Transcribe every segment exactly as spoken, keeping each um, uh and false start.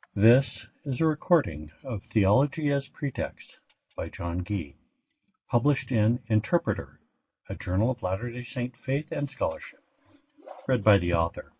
This is a recording of Theology as Pretext by John Gee, published in Interpreter, a Journal of Latter-day Saint Faith and Scholarship, read by the author.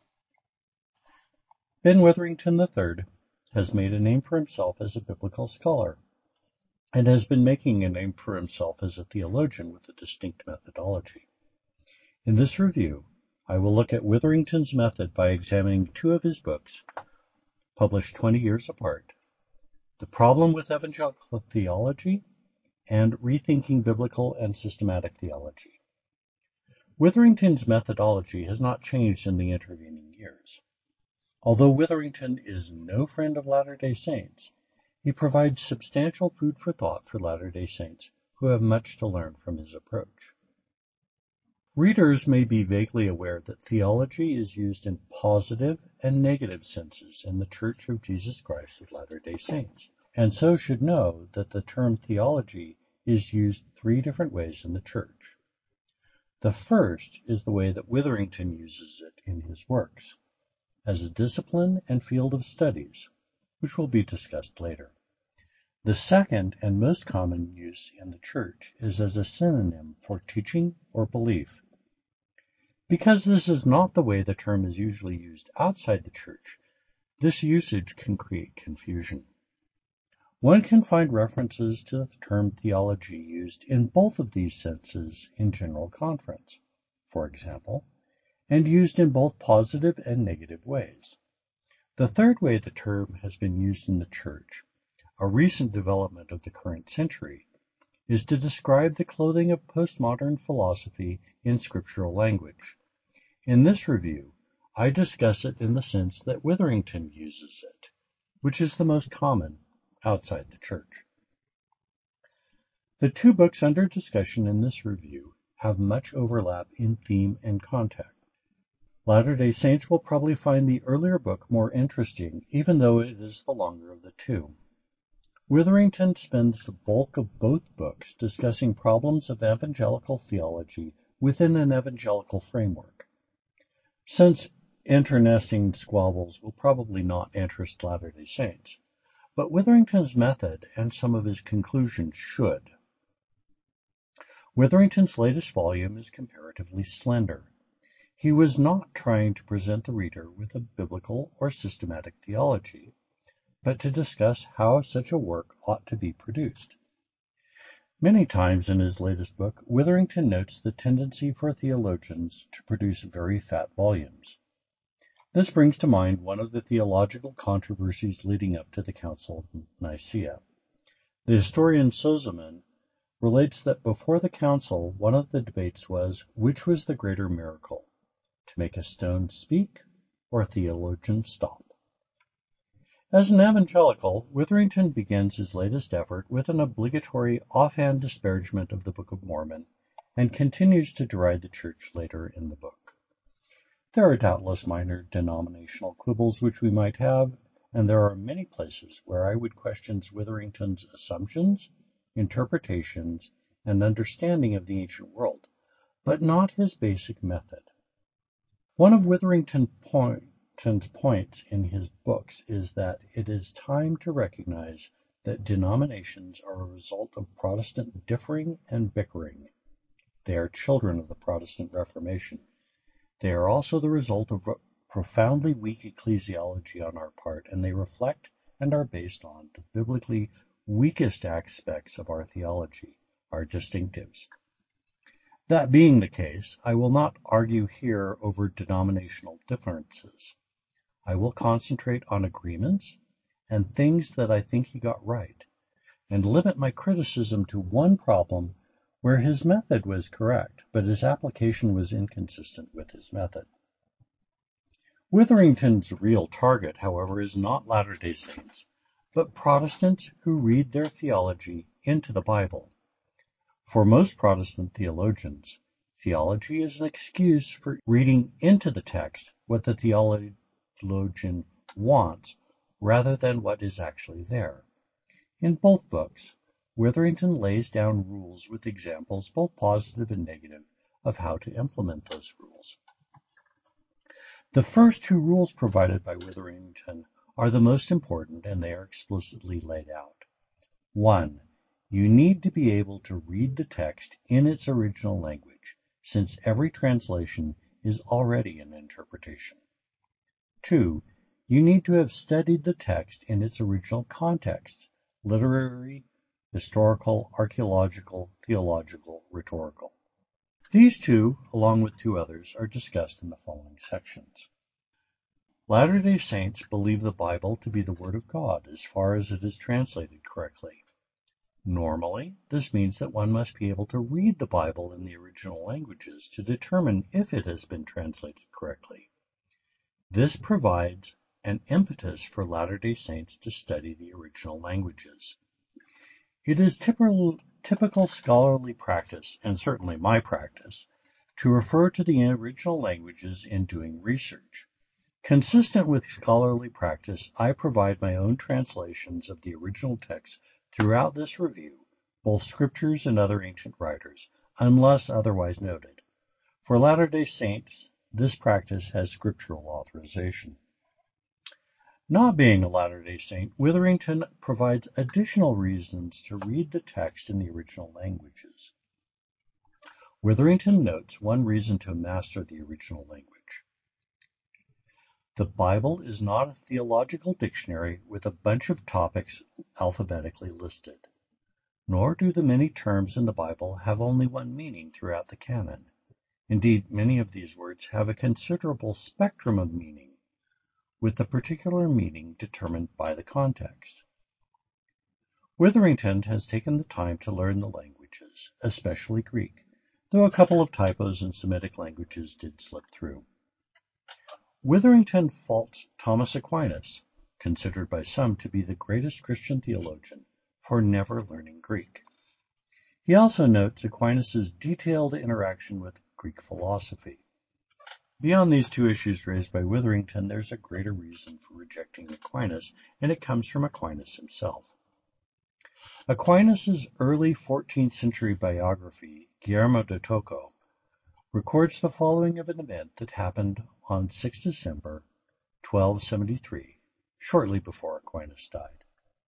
Ben Witherington the third has made a name for himself as a biblical scholar, and has been making a name for himself as a theologian with a distinct methodology. In this review, I will look at Witherington's method by examining two of his books, published twenty years apart, The Problem with Evangelical Theology and Rethinking Biblical and Systematic Theology. Witherington's methodology has not changed in the intervening years. Although Witherington is no friend of Latter-day Saints, he provides substantial food for thought for Latter-day Saints who have much to learn from his approach. Readers may be vaguely aware that theology is used in positive and negative senses in the Church of Jesus Christ of Latter-day Saints, and so should know that the term theology is used three different ways in the Church. The first is the way that Witherington uses it in his works, as a discipline and field of studies, which will be discussed later. The second and most common use in the Church is as a synonym for teaching or belief. Because this is not the way the term is usually used outside the Church, this usage can create confusion. One can find references to the term theology used in both of these senses in General Conference, for example, and used in both positive and negative ways. The third way the term has been used in the Church, a recent development of the current century, is to describe the clothing of postmodern philosophy in scriptural language. In this review, I discuss it in the sense that Witherington uses it, which is the most common outside the Church. The two books under discussion in this review have much overlap in theme and content. Latter-day Saints will probably find the earlier book more interesting, even though it is the longer of the two. Witherington spends the bulk of both books discussing problems of evangelical theology within an evangelical framework. Since internecine squabbles will probably not interest Latter-day Saints, but Witherington's method and some of his conclusions should. Witherington's latest volume is comparatively slender. He was not trying to present the reader with a biblical or systematic theology, but to discuss how such a work ought to be produced. Many times in his latest book, Witherington notes the tendency for theologians to produce very fat volumes. This brings to mind one of the theological controversies leading up to the Council of Nicaea. The historian Sozomen relates that before the council, one of the debates was, which was the greater miracle, to make a stone speak or a theologian stop? As an evangelical, Witherington begins his latest effort with an obligatory offhand disparagement of the Book of Mormon and continues to deride the Church later in the book. There are doubtless minor denominational quibbles which we might have, and there are many places where I would question Witherington's assumptions, interpretations, and understanding of the ancient world, but not his basic method. One of Witherington's point, points in his books is that it is time to recognize that denominations are a result of Protestant differing and bickering. They are children of the Protestant Reformation. They are also the result of profoundly weak ecclesiology on our part, and they reflect and are based on the biblically weakest aspects of our theology, our distinctives. That being the case, I will not argue here over denominational differences. I will concentrate on agreements and things that I think he got right, and limit my criticism to one problem where his method was correct, but his application was inconsistent with his method. Witherington's real target, however, is not Latter-day Saints, but Protestants who read their theology into the Bible. For most Protestant theologians, theology is an excuse for reading into the text what the theologian wants rather than what is actually there. In both books, Witherington lays down rules with examples, both positive and negative, of how to implement those rules. The first two rules provided by Witherington are the most important, and they are explicitly laid out. One, you need to be able to read the text in its original language, since every translation is already an interpretation. Two, you need to have studied the text in its original context: literary, historical, archaeological, theological, rhetorical. These two, along with two others, are discussed in the following sections. Latter-day Saints believe the Bible to be the Word of God as far as it is translated correctly. Normally, this means that one must be able to read the Bible in the original languages to determine if it has been translated correctly. This provides an impetus for Latter-day Saints to study the original languages. It is typical, typical scholarly practice, and certainly my practice, to refer to the original languages in doing research. Consistent with scholarly practice, I provide my own translations of the original text throughout this review, both scriptures and other ancient writers, unless otherwise noted. For Latter-day Saints, this practice has scriptural authorization. Not being a Latter-day Saint, Witherington provides additional reasons to read the text in the original languages. Witherington notes one reason to master the original language. The Bible is not a theological dictionary with a bunch of topics alphabetically listed, nor do the many terms in the Bible have only one meaning throughout the canon. Indeed, many of these words have a considerable spectrum of meaning, with the particular meaning determined by the context. Witherington has taken the time to learn the languages, especially Greek, though a couple of typos in Semitic languages did slip through. Witherington faults Thomas Aquinas, considered by some to be the greatest Christian theologian, for never learning Greek. He also notes Aquinas' detailed interaction with Greek philosophy. Beyond these two issues raised by Witherington, there's a greater reason for rejecting Aquinas, and it comes from Aquinas himself. Aquinas' early fourteenth century biography, Guillermo de Tocco, records the following of an event that happened on the sixth of December, twelve seventy-three, shortly before Aquinas died.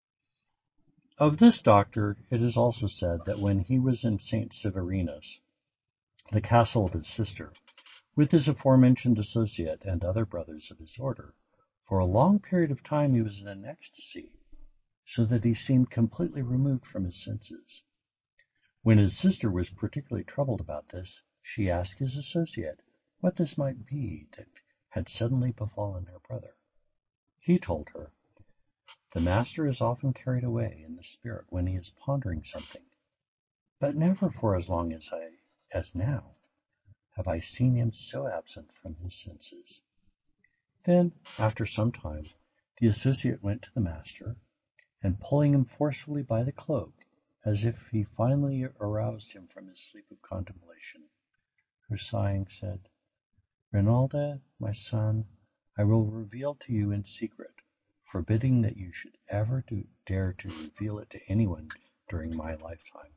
Of this doctor, it is also said that when he was in Saint Severinus, the castle of his sister, with his aforementioned associate and other brothers of his order, for a long period of time he was in an ecstasy, so that he seemed completely removed from his senses. When his sister was particularly troubled about this, she asked his associate what this might be that had suddenly befallen her brother. He told her, "The master is often carried away in the spirit when he is pondering something, but never for as long as I, as now, have I seen him so absent from his senses." Then, after some time, the associate went to the master, and pulling him forcefully by the cloak, as if he finally aroused him from his sleep of contemplation, who sighing said, "Rinaldo, my son, I will reveal to you in secret, forbidding that you should ever do, dare to reveal it to anyone during my lifetime.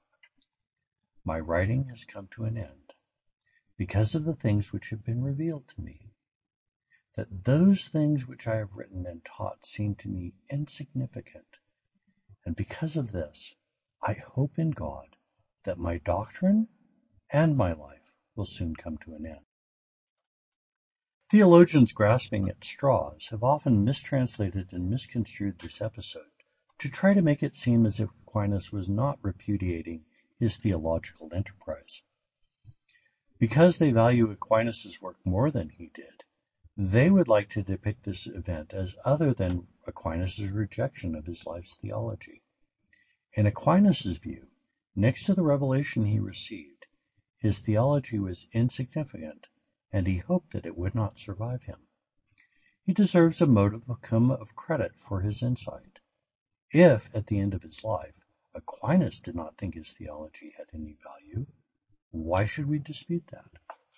My writing has come to an end, because of the things which have been revealed to me. That those things which I have written and taught seem to me insignificant, and because of this, I hope in God that my doctrine and my life will soon come to an end." Theologians grasping at straws have often mistranslated and misconstrued this episode to try to make it seem as if Aquinas was not repudiating his theological enterprise. Because they value Aquinas' work more than he did, they would like to depict this event as other than Aquinas' rejection of his life's theology. In Aquinas' view, next to the revelation he received, his theology was insignificant, and he hoped that it would not survive him. He deserves a modicum of credit for his insight. If, at the end of his life, Aquinas did not think his theology had any value, why should we dispute that?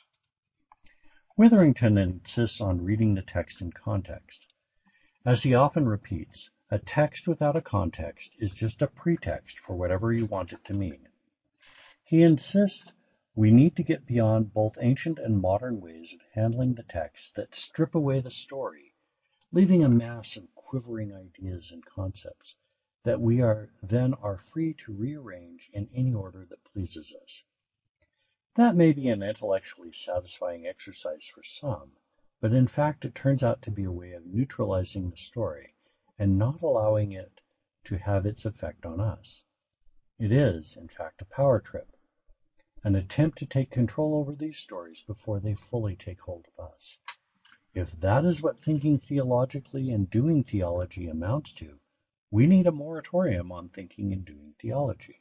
Witherington insists on reading the text in context. As he often repeats, a text without a context is just a pretext for whatever you want it to mean. He insists we need to get beyond both ancient and modern ways of handling the text that strip away the story, leaving a mass of quivering ideas and concepts that we are then are free to rearrange in any order that pleases us. That may be an intellectually satisfying exercise for some, but in fact it turns out to be a way of neutralizing the story and not allowing it to have its effect on us. It is, in fact, a power trip, an attempt to take control over these stories before they fully take hold of us. If that is what thinking theologically and doing theology amounts to, we need a moratorium on thinking and doing theology.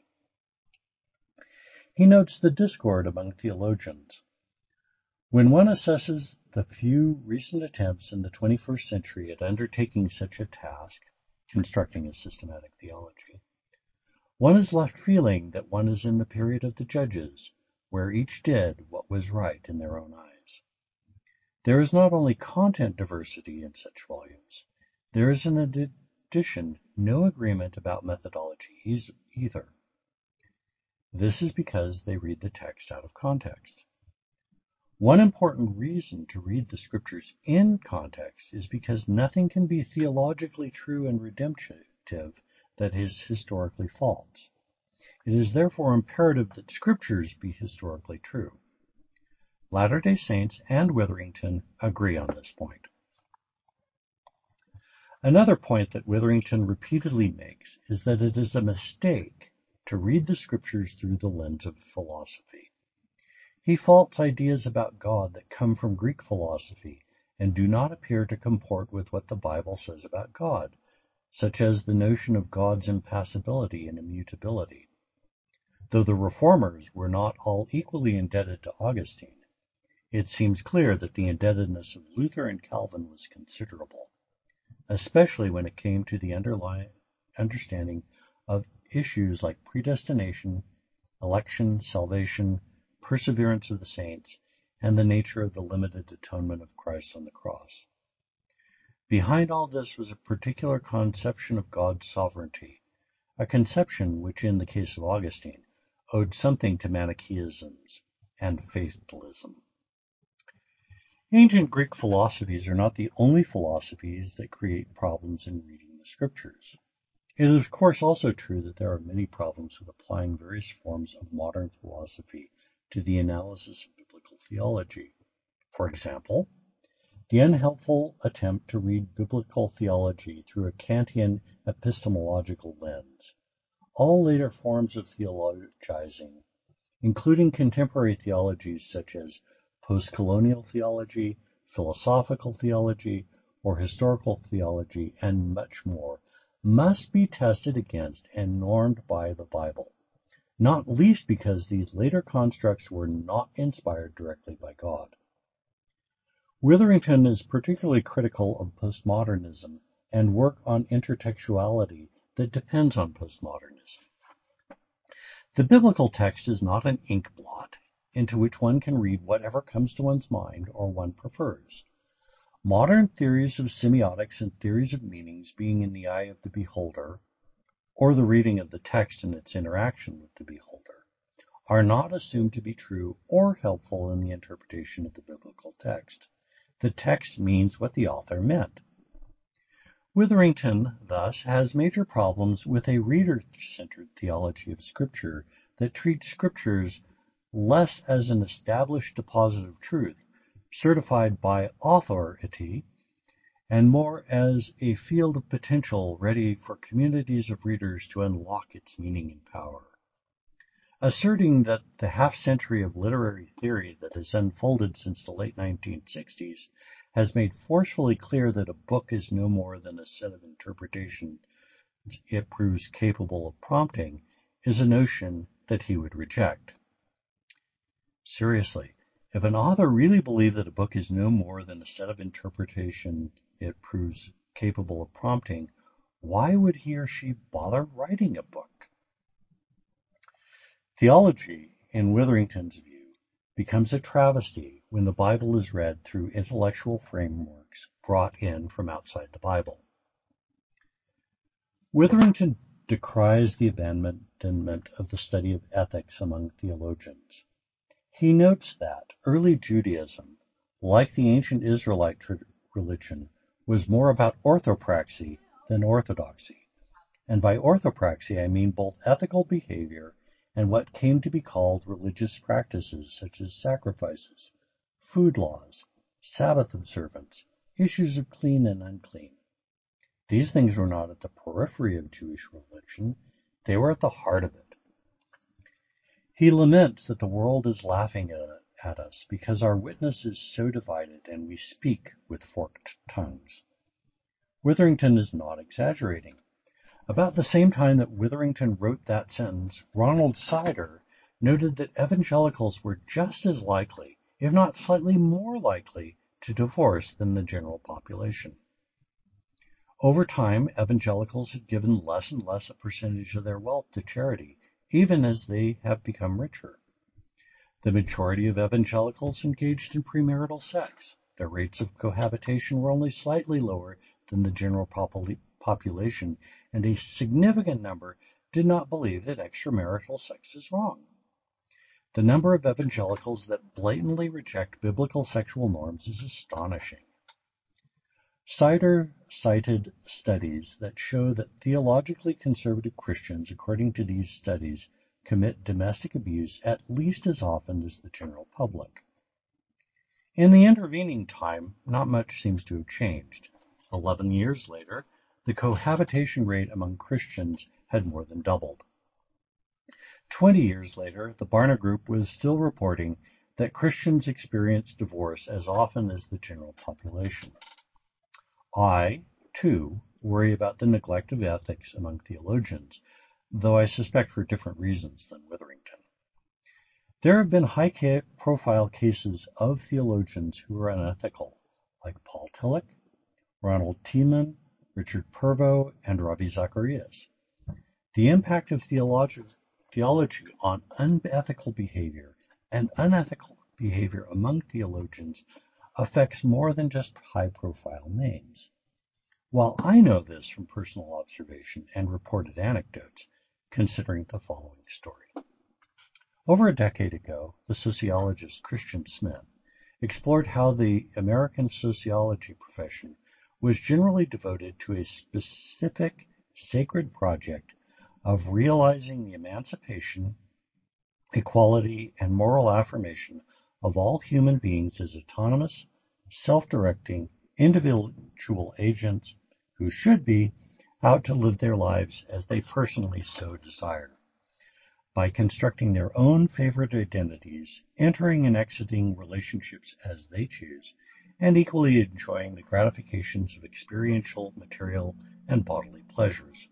He notes the discord among theologians. When one assesses the few recent attempts in the twenty-first century at undertaking such a task, constructing a systematic theology, one is left feeling that one is in the period of the judges, where each did what was right in their own eyes. There is not only content diversity in such volumes, there is in addition no agreement about methodology either. This is because they read the text out of context. One important reason to read the scriptures in context is because nothing can be theologically true and redemptive that is historically false. It is therefore imperative that scriptures be historically true. Latter-day Saints and Witherington agree on this point. Another point that Witherington repeatedly makes is that it is a mistake to read the scriptures through the lens of philosophy. He faults ideas about God that come from Greek philosophy and do not appear to comport with what the Bible says about God, such as the notion of God's impassibility and immutability. Though the Reformers were not all equally indebted to Augustine, it seems clear that the indebtedness of Luther and Calvin was considerable, especially when it came to the underlying understanding of issues like predestination, election, salvation, perseverance of the saints, and the nature of the limited atonement of Christ on the cross. Behind all this was a particular conception of God's sovereignty, a conception which, in the case of Augustine, owed something to Manichaeisms and fatalism. Ancient Greek philosophies are not the only philosophies that create problems in reading the scriptures. It is, of course, also true that there are many problems with applying various forms of modern philosophy to the analysis of biblical theology. For example, the unhelpful attempt to read biblical theology through a Kantian epistemological lens. All later forms of theologizing, including contemporary theologies such as post-colonial theology, philosophical theology, or historical theology, and much more, must be tested against and normed by the Bible, not least because these later constructs were not inspired directly by God. Witherington is particularly critical of postmodernism and work on intertextuality that depends on postmodernism. The biblical text is not an ink blot into which one can read whatever comes to one's mind or one prefers. Modern theories of semiotics and theories of meanings being in the eye of the beholder, or the reading of the text and its interaction with the beholder, are not assumed to be true or helpful in the interpretation of the biblical text. The text means what the author meant. Witherington, thus, has major problems with a reader-centered theology of Scripture that treats Scriptures less as an established deposit of truth, certified by authority, and more as a field of potential ready for communities of readers to unlock its meaning and power. Asserting that the half-century of literary theory that has unfolded since the late nineteen sixties has made forcefully clear that a book is no more than a set of interpretations it proves capable of prompting is a notion that he would reject. Seriously, if an author really believed that a book is no more than a set of interpretations it proves capable of prompting, why would he or she bother writing a book? Theology, in Witherington's view, becomes a travesty when the Bible is read through intellectual frameworks brought in from outside the Bible. Witherington decries the abandonment of the study of ethics among theologians. He notes that early Judaism, like the ancient Israelite religion, was more about orthopraxy than orthodoxy. And by orthopraxy, I mean both ethical behavior and what came to be called religious practices such as sacrifices, food laws, Sabbath observance, issues of clean and unclean. These things were not at the periphery of Jewish religion, they were at the heart of it. He laments that the world is laughing at us because our witness is so divided and we speak with forked tongues. Witherington is not exaggerating. About the same time that Witherington wrote that sentence, Ronald Sider noted that evangelicals were just as likely, if not slightly more likely, to divorce than the general population. Over time, evangelicals had given less and less a percentage of their wealth to charity, even as they have become richer. The majority of evangelicals engaged in premarital sex. Their rates of cohabitation were only slightly lower than the general popul- population, and a significant number did not believe that extramarital sex is wrong. The number of evangelicals that blatantly reject biblical sexual norms is astonishing. Sider cited studies that show that theologically conservative Christians, according to these studies, commit domestic abuse at least as often as the general public. In the intervening time, not much seems to have changed. Eleven years later, the cohabitation rate among Christians had more than doubled. Twenty years later, the Barna Group was still reporting that Christians experience divorce as often as the general population. I, too, worry about the neglect of ethics among theologians, though I suspect for different reasons than Witherington. There have been high-profile cases of theologians who are unethical, like Paul Tillich, Ronald Tiemann, Richard Purvo, and Ravi Zacharias. The impact of theology, theology on unethical behavior and unethical behavior among theologians affects more than just high-profile names. While I know this from personal observation and reported anecdotes, considering the following story. Over a decade ago, the sociologist Christian Smith explored how the American sociology profession was generally devoted to a specific sacred project of realizing the emancipation, equality, and moral affirmation of all human beings as autonomous, self-directing, individual agents who should be out to live their lives as they personally so desire, by constructing their own favorite identities, entering and exiting relationships as they choose, and equally enjoying the gratifications of experiential, material, and bodily pleasures.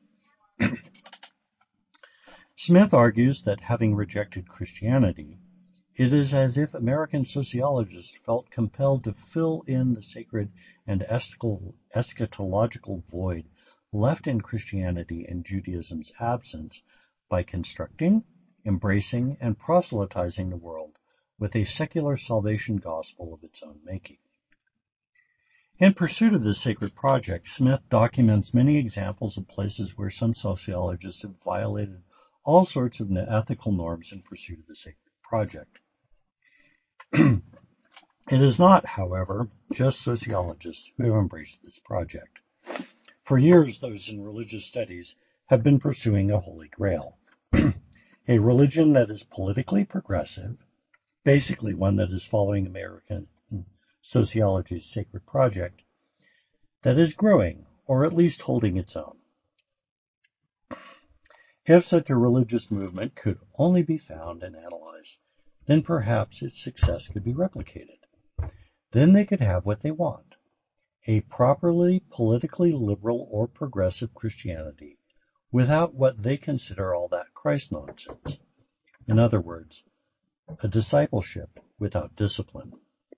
Smith argues that having rejected Christianity, it is as if American sociologists felt compelled to fill in the sacred and eschatological void left in Christianity and Judaism's absence by constructing, embracing, and proselytizing the world with a secular salvation gospel of its own making. In pursuit of this sacred project, Smith documents many examples of places where some sociologists have violated all sorts of ethical norms in pursuit of the sacred project. It is not, however, just sociologists who have embraced this project. For years, those in religious studies have been pursuing a holy grail, a religion that is politically progressive, basically one that is following American sociology's sacred project, that is growing, or at least holding its own. If such a religious movement could only be found and analyzed, then perhaps its success could be replicated. Then they could have what they want, a properly politically liberal or progressive Christianity without what they consider all that Christ nonsense. In other words, a discipleship without discipline.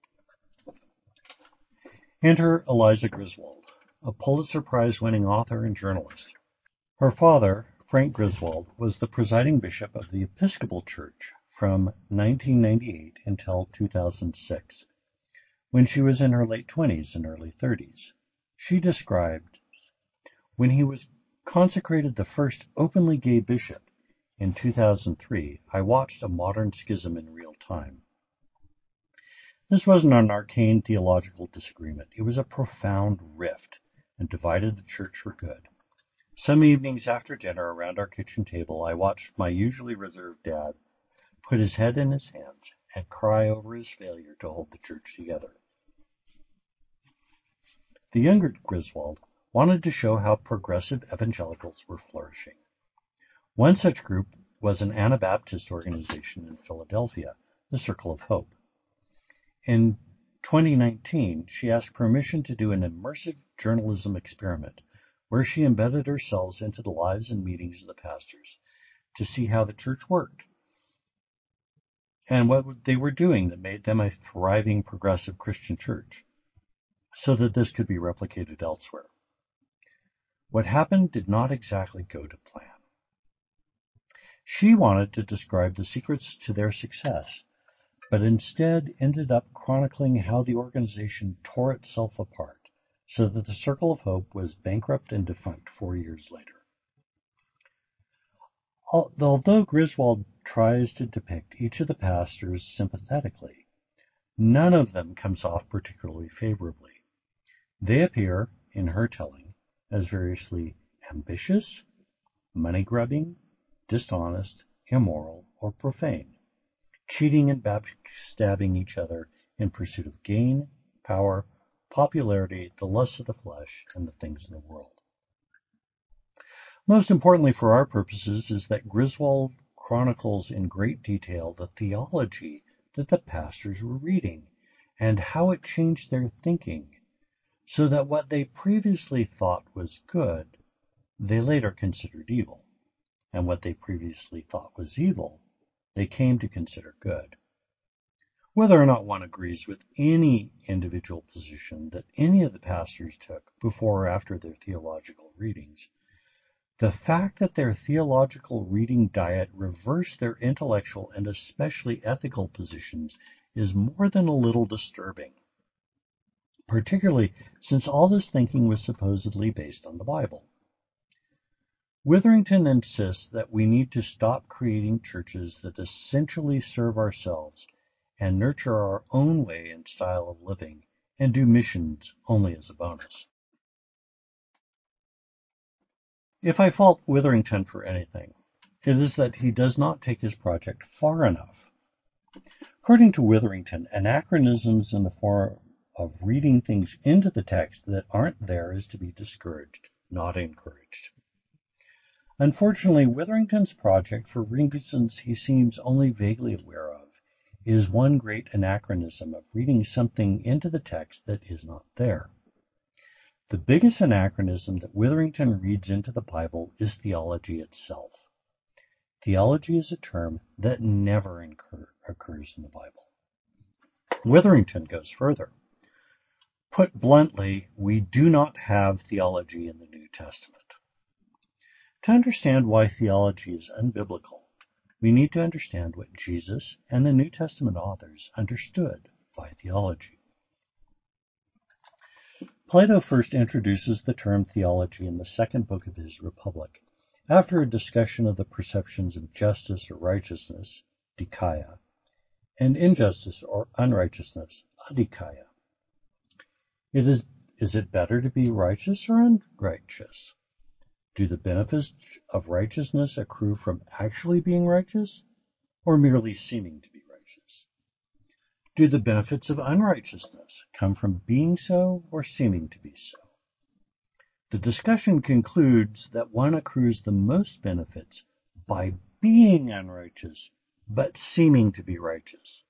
Enter Eliza Griswold, a Pulitzer Prize-winning author and journalist. Her father, Frank Griswold, was the presiding bishop of the Episcopal Church from nineteen ninety-eight until two thousand six, when she was in her late twenties and early thirties. She described, when he was consecrated the first openly gay bishop in two thousand three, I watched a modern schism in real time. This wasn't an arcane theological disagreement. It was a profound rift, and divided the church for good. Some evenings after dinner around our kitchen table, I watched my usually reserved dad put his head in his hands and cry over his failure to hold the church together. The younger Griswold wanted to show how progressive evangelicals were flourishing. One such group was an Anabaptist organization in Philadelphia, the Circle of Hope. In twenty nineteen, she asked permission to do an immersive journalism experiment where she embedded herself into the lives and meetings of the pastors to see how the church worked and what they were doing that made them a thriving progressive Christian church, so that this could be replicated elsewhere. What happened did not exactly go to plan. She wanted to describe the secrets to their success, but instead ended up chronicling how the organization tore itself apart, so that the Circle of Hope was bankrupt and defunct four years later. Although Griswold tries to depict each of the pastors sympathetically, none of them comes off particularly favorably. They appear, in her telling, as variously ambitious, money-grubbing, dishonest, immoral, or profane, cheating and backstabbing each other in pursuit of gain, power, popularity, the lusts of the flesh, and the things of the world. Most importantly for our purposes is that Griswold chronicles in great detail the theology that the pastors were reading and how it changed their thinking, so that what they previously thought was good, they later considered evil, and what they previously thought was evil, they came to consider good. Whether or not one agrees with any individual position that any of the pastors took before or after their theological readings, the fact that their theological reading diet reversed their intellectual and especially ethical positions is more than a little disturbing, particularly since all this thinking was supposedly based on the Bible. Witherington insists that we need to stop creating churches that essentially serve ourselves and nurture our own way and style of living and do missions only as a bonus. If I fault Witherington for anything, it is that he does not take his project far enough. According to Witherington, anachronisms in the form of reading things into the text that aren't there is to be discouraged, not encouraged. Unfortunately, Witherington's project, for reasons he seems only vaguely aware of, is one great anachronism of reading something into the text that is not there. The biggest anachronism that Witherington reads into the Bible is theology itself. Theology is a term that never incur, occurs in the Bible. Witherington goes further. Put bluntly, we do not have theology in the New Testament. To understand why theology is unbiblical, we need to understand what Jesus and the New Testament authors understood by theology. Plato first introduces the term theology in the second book of his Republic, after a discussion of the perceptions of justice or righteousness, dikaiā, and injustice or unrighteousness, adikaiā. It is, is it better to be righteous or unrighteous? Do the benefits of righteousness accrue from actually being righteous, or merely seeming to be righteous? Do the benefits of unrighteousness come from being so or seeming to be so? The discussion concludes that one accrues the most benefits by being unrighteous, but seeming to be righteous.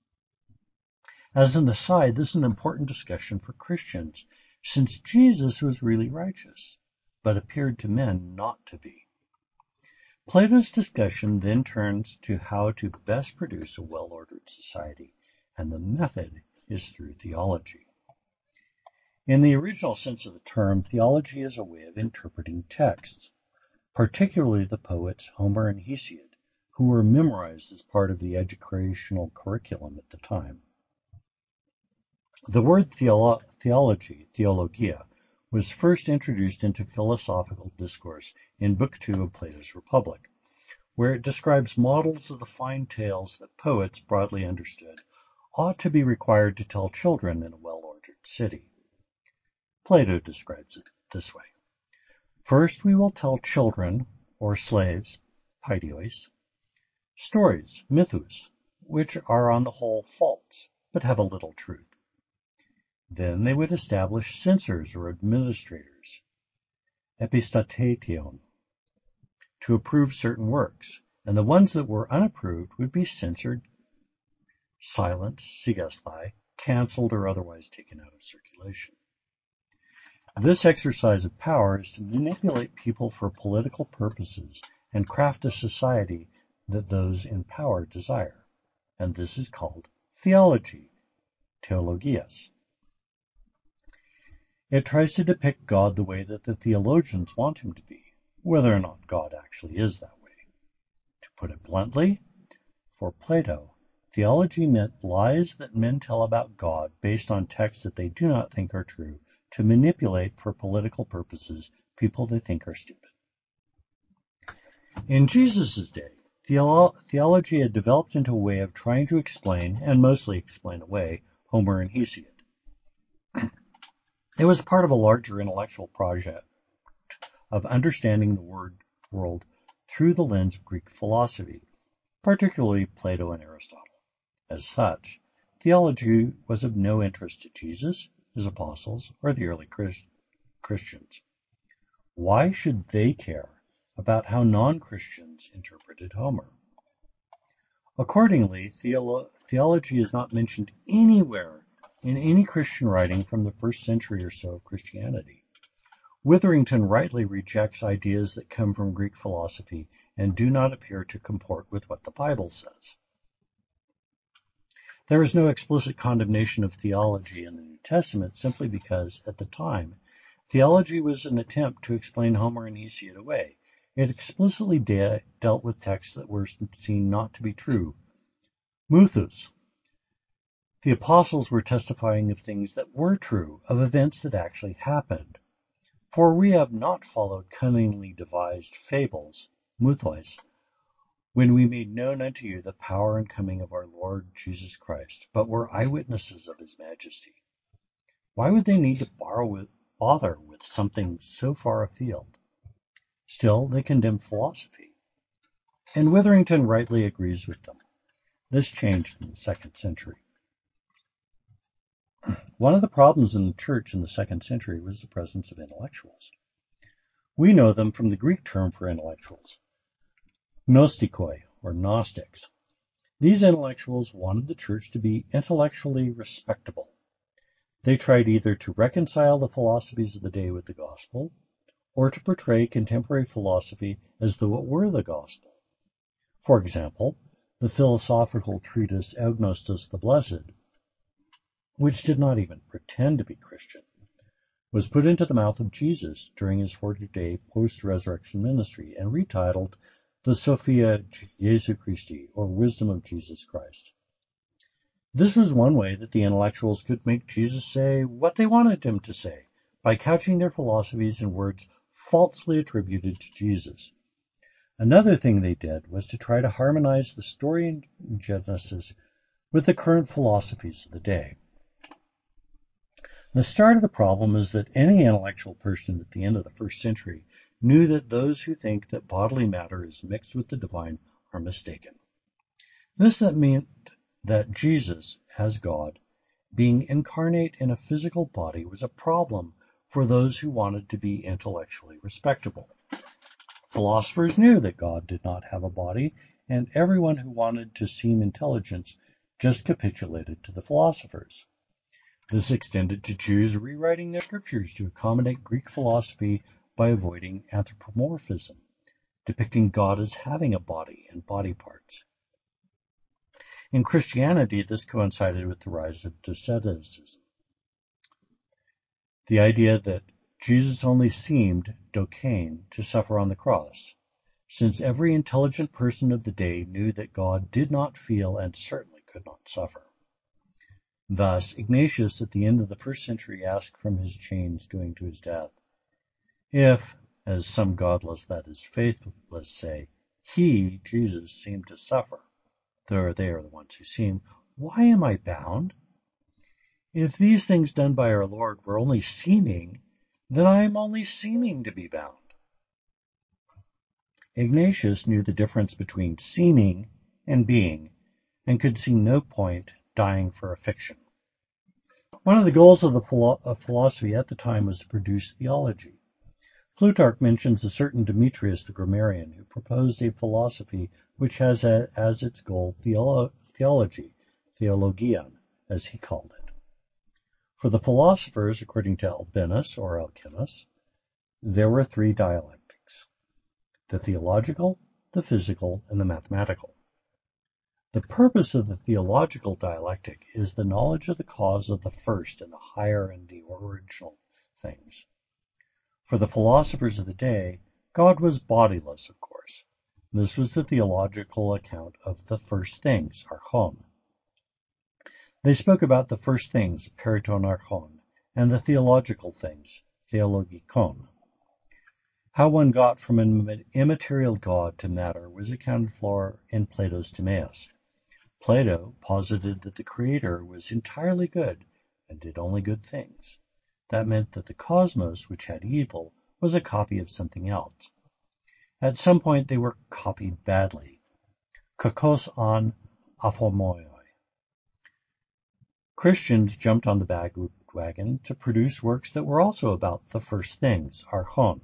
As an aside, this is an important discussion for Christians, since Jesus was really righteous, but appeared to men not to be. Plato's discussion then turns to how to best produce a well-ordered society, and the method is through theology. In the original sense of the term, theology is a way of interpreting texts, particularly the poets Homer and Hesiod, who were memorized as part of the educational curriculum at the time. The word theolo- theology, theologia, was first introduced into philosophical discourse in Book Two of Plato's Republic, where it describes models of the fine tales that poets, broadly understood, ought to be required to tell children in a well-ordered city. Plato describes it this way. First we will tell children, or slaves, paidios, stories, mythos, which are on the whole false, but have a little truth. Then they would establish censors or administrators, epistatation, to approve certain works, and the ones that were unapproved would be censored, silenced, sigastai, cancelled, or otherwise taken out of circulation. This exercise of power is to manipulate people for political purposes and craft a society that those in power desire. And this is called theology, theologias. It tries to depict God the way that the theologians want him to be, whether or not God actually is that way. To put it bluntly, for Plato, theology meant lies that men tell about God based on texts that they do not think are true, to manipulate for political purposes people they think are stupid. In Jesus' day, theolo- theology had developed into a way of trying to explain, and mostly explain away, Homer and Hesiod. It was part of a larger intellectual project of understanding the word world through the lens of Greek philosophy, particularly Plato and Aristotle. As such, theology was of no interest to Jesus, his apostles, or the early Christ- Christians. Why should they care about how non-Christians interpreted Homer? Accordingly, theolo- theology is not mentioned anywhere in any Christian writing from the first century or so of Christianity. Witherington rightly rejects ideas that come from Greek philosophy and do not appear to comport with what the Bible says. There is no explicit condemnation of theology in the New Testament simply because, at the time, theology was an attempt to explain Homer and Hesiod away. It explicitly de- dealt with texts that were seen not to be true. Mythos. The apostles were testifying of things that were true, of events that actually happened. For we have not followed cunningly devised fables, mythos, when we made known unto you the power and coming of our Lord Jesus Christ, but were eyewitnesses of his majesty. Why would they need to borrow with, bother with something so far afield? Still, they condemn philosophy, and Witherington rightly agrees with them. This changed in the second century. One of the problems in the church in the second century was the presence of intellectuals. We know them from the Greek term for intellectuals, gnostikoi, or Gnostics. These intellectuals wanted the church to be intellectually respectable. They tried either to reconcile the philosophies of the day with the gospel, or to portray contemporary philosophy as though it were the gospel. For example, the philosophical treatise Agnostus the Blessed, which did not even pretend to be Christian, was put into the mouth of Jesus during his forty-day post-resurrection ministry and retitled the Sophia Jesu Christi, or Wisdom of Jesus Christ. This was one way that the intellectuals could make Jesus say what they wanted him to say, by couching their philosophies in words falsely attributed to Jesus. Another thing they did was to try to harmonize the story in Genesis with the current philosophies of the day. The start of the problem is that any intellectual person at the end of the first century knew that those who think that bodily matter is mixed with the divine are mistaken. This meant that Jesus, as God, being incarnate in a physical body, was a problem for those who wanted to be intellectually respectable. Philosophers knew that God did not have a body, and everyone who wanted to seem intelligent just capitulated to the philosophers. This extended to Jews rewriting their scriptures to accommodate Greek philosophy by avoiding anthropomorphism, depicting God as having a body and body parts. In Christianity, this coincided with the rise of Doceticism, the idea that Jesus only seemed, dokein, to suffer on the cross, since every intelligent person of the day knew that God did not feel and certainly could not suffer. Thus, Ignatius at the end of the first century asked from his chains going to his death, if, as some godless, that is faithless, say, he, Jesus, seemed to suffer, though they are the ones who seem, Why am I bound? If these things done by our Lord were only seeming, then I am only seeming to be bound. Ignatius knew the difference between seeming and being, and could see no point dying for a fiction. One of the goals of the philo- of philosophy at the time was to produce theology. Plutarch mentions a certain Demetrius the grammarian who proposed a philosophy which has a, as its goal theolo- theology, theologion, as he called it. For the philosophers, according to Albinus or Alcinous, there were three dialectics: the theological, the physical, and the mathematical. The purpose of the theological dialectic is the knowledge of the cause of the first and the higher and the original things. For the philosophers of the day, God was bodiless, of course. This was the theological account of the first things, archon. They spoke about the first things, periton archon, and the theological things, theologikon. How one got from an immaterial God to matter was accounted for in Plato's Timaeus. Plato posited that the Creator was entirely good and did only good things. That meant that the cosmos, which had evil, was a copy of something else. At some point they were copied badly. Kakos an aphomoi. Christians jumped on the bandwagon to produce works that were also about the first things, archon.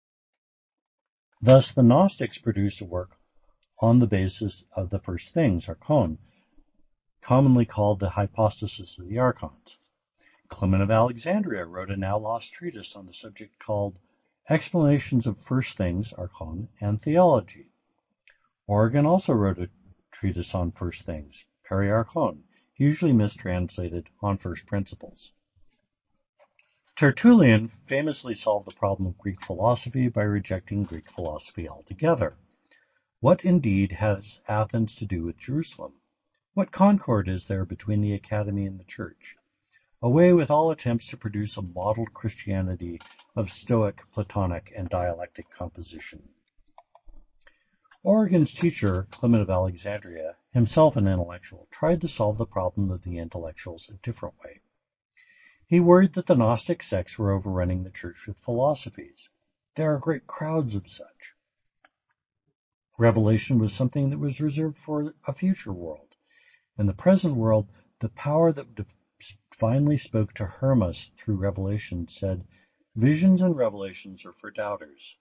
Thus the Gnostics produced a work on the basis of the first things, archon, commonly called the hypostasis of the archons. Clement of Alexandria wrote a now-lost treatise on the subject called Explanations of First Things, Archon, and Theology. Origen also wrote a treatise on first things, Periarchon, usually mistranslated on first principles. Tertullian famously solved the problem of Greek philosophy by rejecting Greek philosophy altogether. What indeed has Athens to do with Jerusalem? What concord is there between the academy and the church? Away with all attempts to produce a modeled Christianity of Stoic, Platonic, and dialectic composition. Origen's teacher, Clement of Alexandria, himself an intellectual, tried to solve the problem of the intellectuals a different way. He worried that the Gnostic sects were overrunning the church with philosophies. There are great crowds of such. Revelation was something that was reserved for a future world. In the present world, the power that finally spoke to Hermas through revelation said, visions and revelations are for doubters,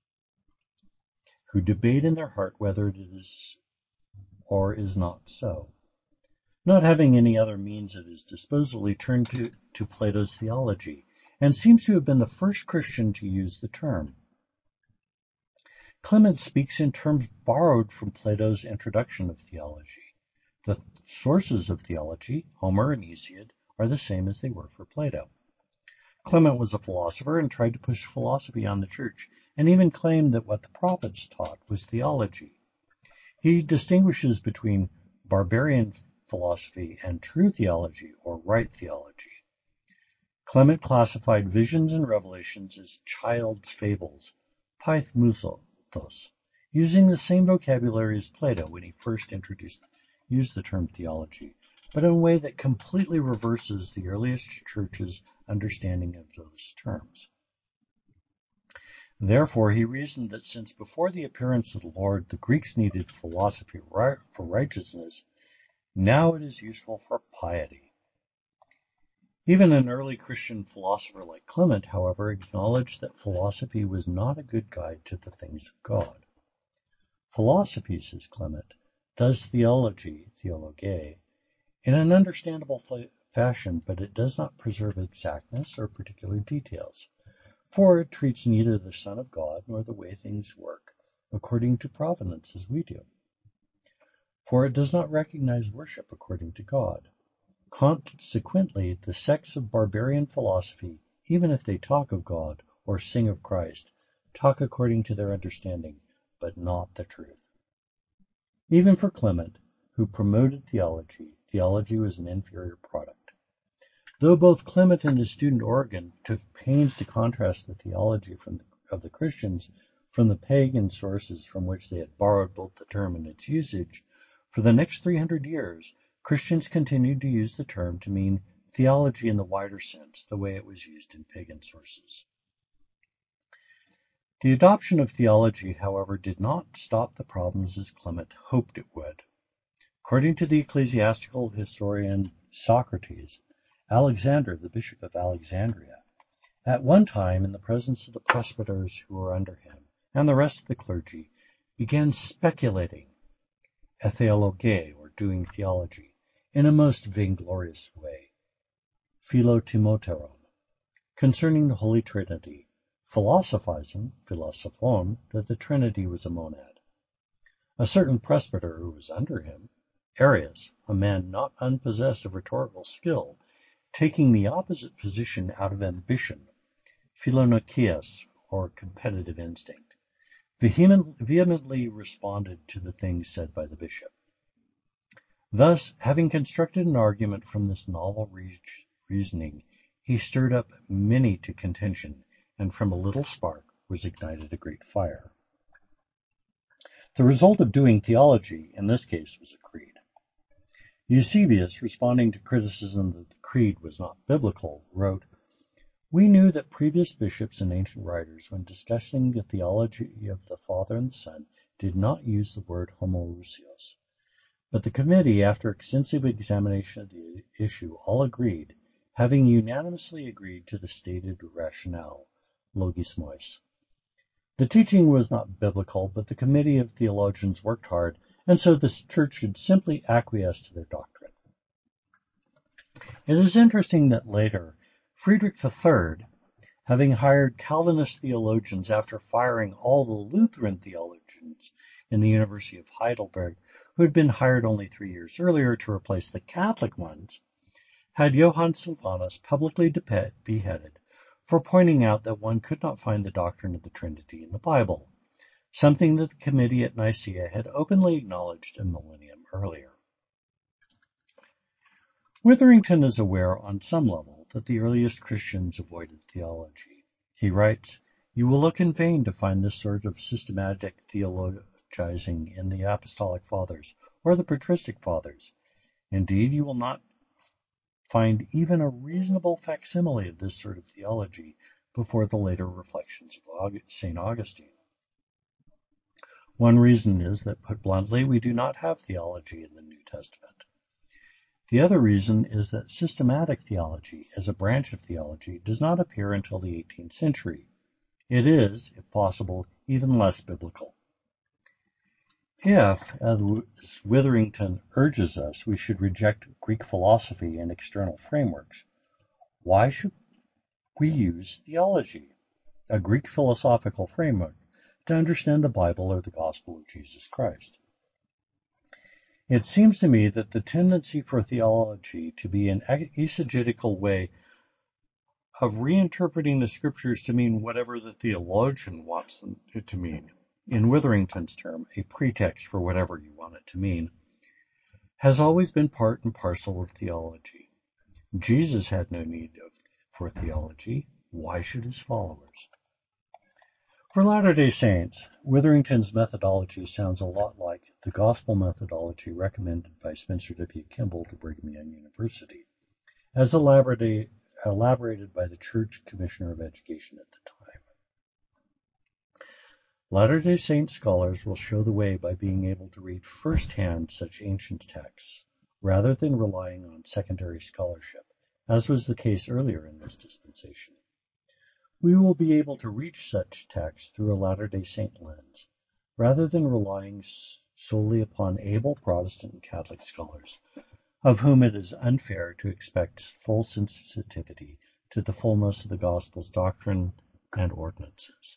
who debate in their heart whether it is or is not so. Not having any other means at his disposal, he turned to, to Plato's theology, and seems to have been the first Christian to use the term. Clement speaks in terms borrowed from Plato's introduction of theology. The sources of theology, Homer and Hesiod, are the same as they were for Plato. Clement was a philosopher and tried to push philosophy on the church, and even claimed that what the prophets taught was theology. He distinguishes between barbarian philosophy and true theology, or right theology. Clement classified visions and revelations as child's fables, paithmuthos, using the same vocabulary as Plato when he first introduced used the term theology, but in a way that completely reverses the earliest church's understanding of those terms. Therefore, he reasoned that since before the appearance of the Lord the Greeks needed philosophy for righteousness, now it is useful for piety. Even an early Christian philosopher like Clement, however, acknowledged that philosophy was not a good guide to the things of God. Philosophy, says Clement, does theology, theologia, in an understandable fashion, but it does not preserve exactness or particular details, for it treats neither the Son of God nor the way things work according to providence as we do. For it does not recognize worship according to God. Consequently, the sects of barbarian philosophy, even if they talk of God or sing of Christ, talk according to their understanding, but not the truth. Even for Clement, who promoted theology, theology was an inferior product. Though both Clement and his student Origen took pains to contrast the theology from the, of the Christians from the pagan sources from which they had borrowed both the term and its usage, for the next three hundred years, Christians continued to use the term to mean theology in the wider sense, the way it was used in pagan sources. The adoption of theology, however, did not stop the problems as Clement hoped it would. According to the ecclesiastical historian Socrates, Alexander, the bishop of Alexandria, at one time, in the presence of the presbyters who were under him and the rest of the clergy, began speculating, etheologe, or doing theology, in a most vainglorious way, philotimoteron, concerning the Holy Trinity, philosophizing, philosophon, that the Trinity was a monad. A certain presbyter who was under him, Arius, a man not unpossessed of rhetorical skill, taking the opposite position out of ambition, philonicias, or competitive instinct, vehement, vehemently responded to the things said by the bishop. Thus, having constructed an argument from this novel re- reasoning, he stirred up many to contention, and from a little spark was ignited a great fire. The result of doing theology, in this case, was a creed. Eusebius, responding to criticism that the creed was not biblical, wrote, "We knew that previous bishops and ancient writers, when discussing the theology of the Father and the Son, did not use the word homoousios. But the committee, after extensive examination of the issue, all agreed, having unanimously agreed to the stated rationale, logismos. The teaching was not biblical, but the committee of theologians worked hard, and so the church should simply acquiesce to their doctrine." It is interesting that later, Friedrich the Third, having hired Calvinist theologians after firing all the Lutheran theologians in the University of Heidelberg, who had been hired only three years earlier to replace the Catholic ones, had Johann Sylvanus publicly beheaded for pointing out that one could not find the doctrine of the Trinity in the Bible, something that the committee at Nicaea had openly acknowledged a millennium earlier. Witherington is aware on some level that the earliest Christians avoided theology. He writes, "You will look in vain to find this sort of systematic theologizing in the Apostolic Fathers or the Patristic Fathers. Indeed, you will not find even a reasonable facsimile of this sort of theology before the later reflections of Saint Augustine. One reason is that, put bluntly, we do not have theology in the New Testament. The other reason is that systematic theology, as a branch of theology, does not appear until the eighteenth century. It is, if possible, even less biblical. If, as Witherington urges us, we should reject Greek philosophy and external frameworks, why should we use theology, a Greek philosophical framework, to understand the Bible or the gospel of Jesus Christ? It seems to me that the tendency for theology to be an eisegetical way of reinterpreting the scriptures to mean whatever the theologian wants it to mean, in Witherington's term, a pretext for whatever you want it to mean, has always been part and parcel of theology. Jesus had no need of, for theology. Why should his followers? For Latter-day Saints, Witherington's methodology sounds a lot like the gospel methodology recommended by Spencer W. Kimball to Brigham Young University, as elaborated, elaborated by the Church Commissioner of Education at the time. Latter-day Saint scholars will show the way by being able to read firsthand such ancient texts, rather than relying on secondary scholarship, as was the case earlier in this dispensation. We will be able to reach such texts through a Latter-day Saint lens, rather than relying solely upon able Protestant and Catholic scholars, of whom it is unfair to expect full sensitivity to the fullness of the Gospel's doctrine and ordinances.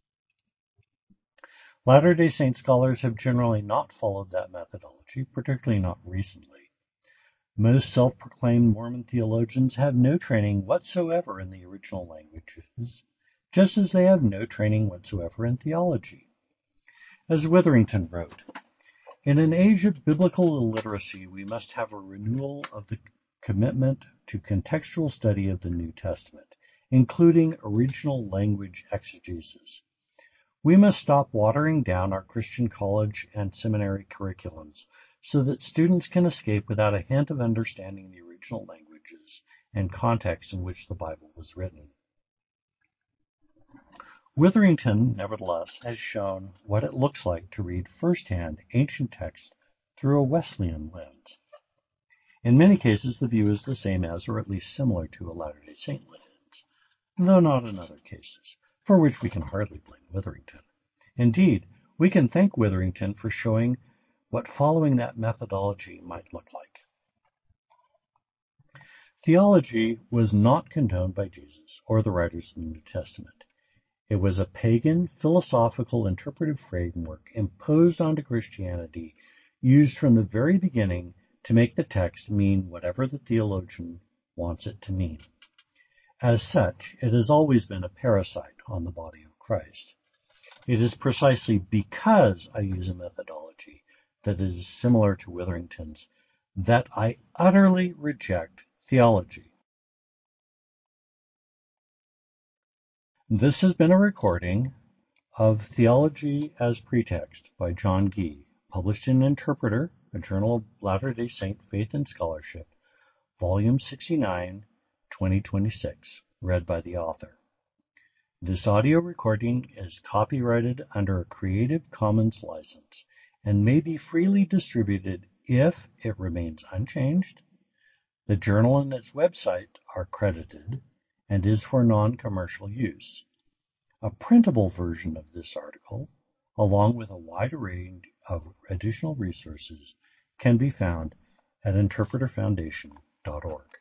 Latter-day Saint scholars have generally not followed that methodology, particularly not recently. Most self-proclaimed Mormon theologians have no training whatsoever in the original languages, just as they have no training whatsoever in theology. As Witherington wrote, "In an age of biblical illiteracy, we must have a renewal of the commitment to contextual study of the New Testament, including original language exegesis. We must stop watering down our Christian college and seminary curriculums so that students can escape without a hint of understanding the original languages and context in which the Bible was written. Witherington, nevertheless, has shown what it looks like to read firsthand ancient texts through a Wesleyan lens. In many cases, the view is the same as, or at least similar to, a Latter-day Saint lens, though not in other cases, for which we can hardly blame Witherington. Indeed, we can thank Witherington for showing what following that methodology might look like. Theology was not condoned by Jesus or the writers of the New Testament. It was a pagan, philosophical, interpretive framework imposed onto Christianity, used from the very beginning to make the text mean whatever the theologian wants it to mean. As such, it has always been a parasite on the body of Christ. It is precisely because I use a methodology that is similar to Witherington's that I utterly reject theology. This has been a recording of Theology as Pretext by John Gee, published in Interpreter, a journal of Latter-day Saint Faith and Scholarship, Volume sixty-nine, twenty twenty-six, read by the author. This audio recording is copyrighted under a Creative Commons license and may be freely distributed if it remains unchanged. The journal and its website are credited and is for non-commercial use. A printable version of this article, along with a wide array of additional resources, can be found at interpreter foundation dot org.